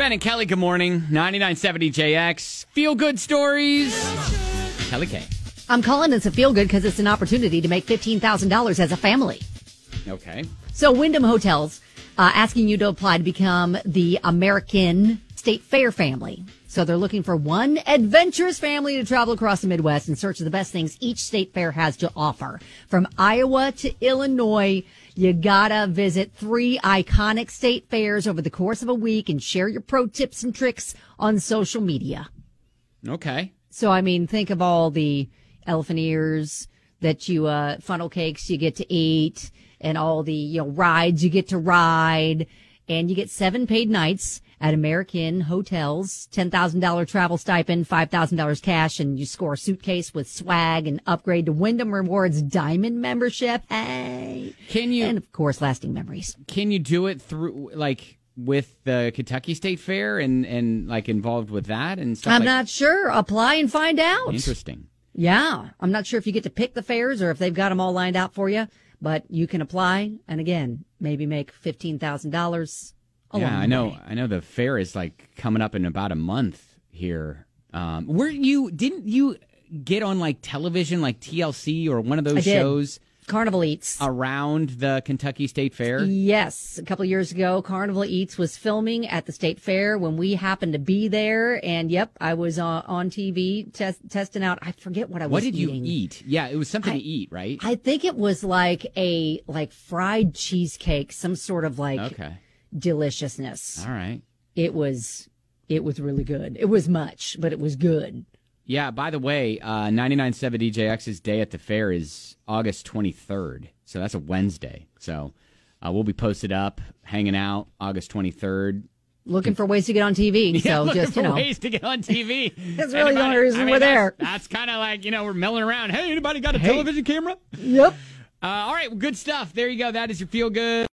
Ben and Kelly, good morning. 99.7 JX. Feel good stories. Kelly K. I'm calling this a feel good because it's an opportunity to make $15,000 as a family. Okay. So Wyndham Hotels asking you to apply to become the American State Fair family. So they're looking for one adventurous family to travel across the Midwest in search of the best things each state fair has to offer. From Iowa to Illinois, you gotta visit 3 iconic state fairs over the course of a week and share your pro tips and tricks on social media. Okay. So, I mean, think of all the elephant ears that you, funnel cakes you get to eat and all the, rides you get to ride. And you get 7 paid nights at American hotels, $10,000 travel stipend, $5,000 cash, and you score a suitcase with swag and upgrade to Wyndham Rewards Diamond membership. Hey. And, of course, lasting memories. Can you do it through, with the Kentucky State Fair and involved with that and stuff? I'm not sure. Apply and find out. Interesting. Yeah. I'm not sure if you get to pick the fairs or if they've got them all lined out for you. But you can apply, and again, maybe make $15,000. Yeah, I know. I know the fair is coming up in about a month here. Didn't you get on television, like TLC or one of those shows? Carnival Eats. Around the Kentucky State Fair? Yes. A couple of years ago, Carnival Eats was filming at the State Fair when we happened to be there. And, I was on TV testing out. I forget what I was eating. What did you eat? Yeah, it was something to eat, right? I think it was a fried cheesecake, some sort of deliciousness. All right. It was really good. It was much, but it was good. Yeah, by the way, 99.7 DJX's day at the fair is August 23rd. So that's a Wednesday. So we'll be posted up, hanging out August 23rd. Looking for ways to get on TV. Yeah, so looking for ways to get on TV. That's really the only reason we're there. That's kind of we're milling around. Hey, anybody got a television camera? Yep. All right, well, good stuff. There you go. That is your feel good.